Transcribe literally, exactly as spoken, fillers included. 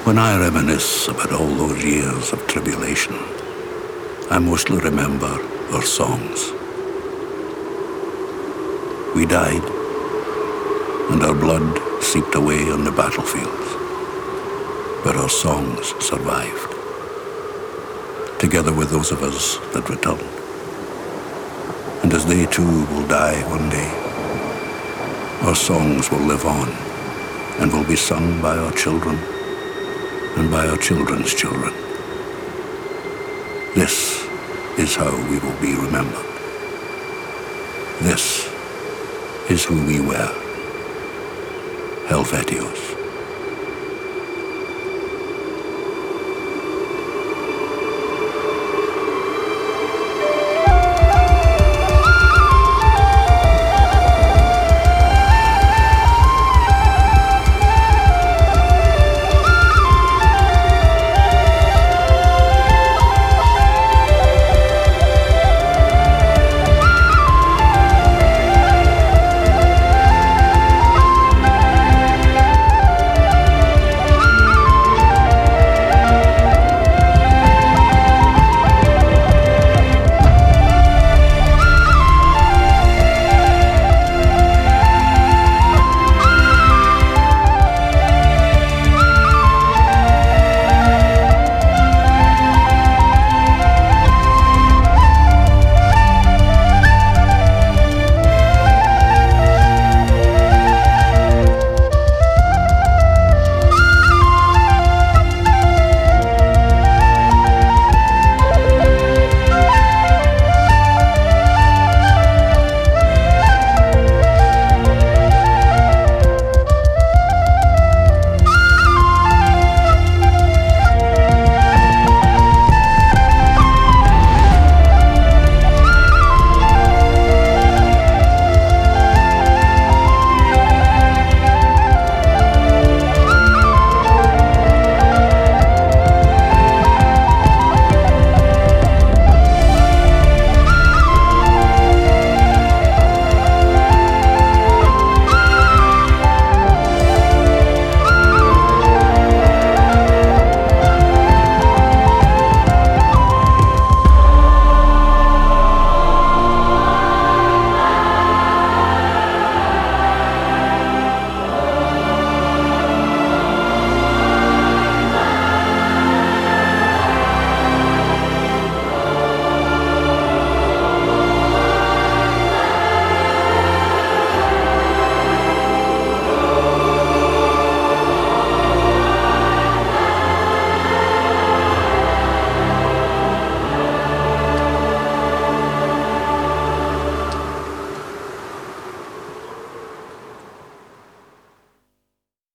When I reminisce about all those years of tribulation, I mostly remember our songs. We died, and our blood seeped away on the battlefields, but our songs survived, together with those of us that returned. And as they too will die one day, our songs will live on and will be sung by our children and by our children's children. This is how we will be remembered. This is who we were, Helvetios.